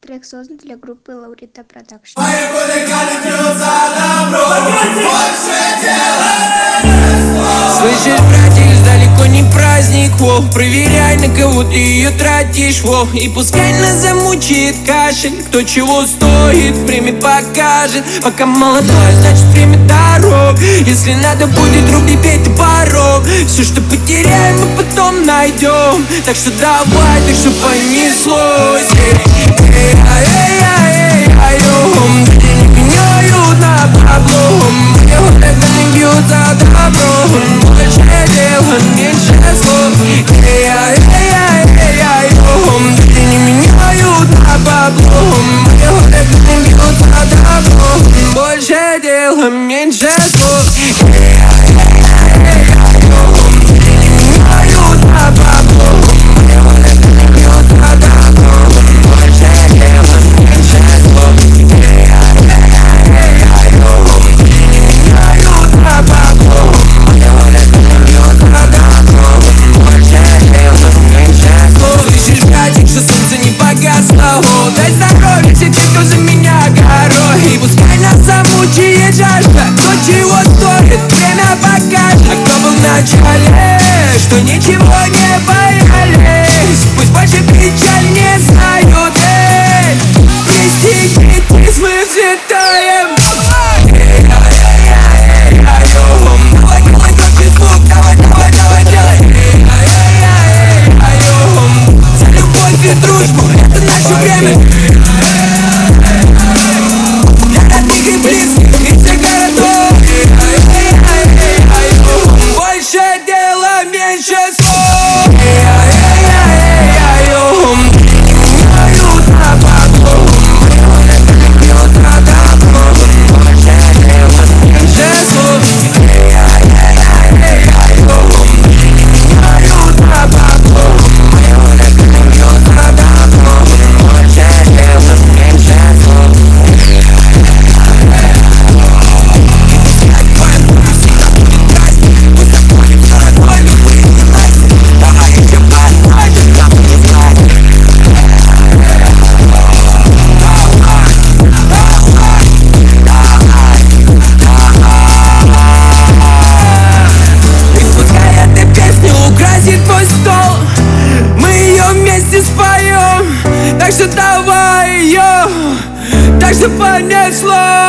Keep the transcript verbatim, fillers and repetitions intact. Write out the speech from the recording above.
Трек создан для группы Laurita Production. Слышишь, братик, далеко не праздник, во. Проверяй, на кого ты ее тратишь, во. И пускай нас замучает кашель, кто чего стоит, время покажет. Пока молодой, значит время дорог. Если надо будет, руби, бей топором. Все, что потеряем, мы потом найдем. Так что давай, так что понеслось. Люди не меняют на облом. Мои это не бьют за добром. Больше дела, меньше слов. Люди не меняют на облом. Мои это не бьют за добром. Больше дела, меньше слов. Дай здоровья все те, кто за меня горой. И пускай нас замучает жажда, кто чего стоит, время покажет. А кто был в начале, что ничего не боялись, пусть больше печаль не знают. Эй, престигнитесь, мы взлетаем. Давай, давай, громче звук, давай, давай, давай, делай. За любовь и дружбу, это наше время. Для родных и близких, и всех городов. Больше дела, меньше слов. Так что давай ее, так что понесло.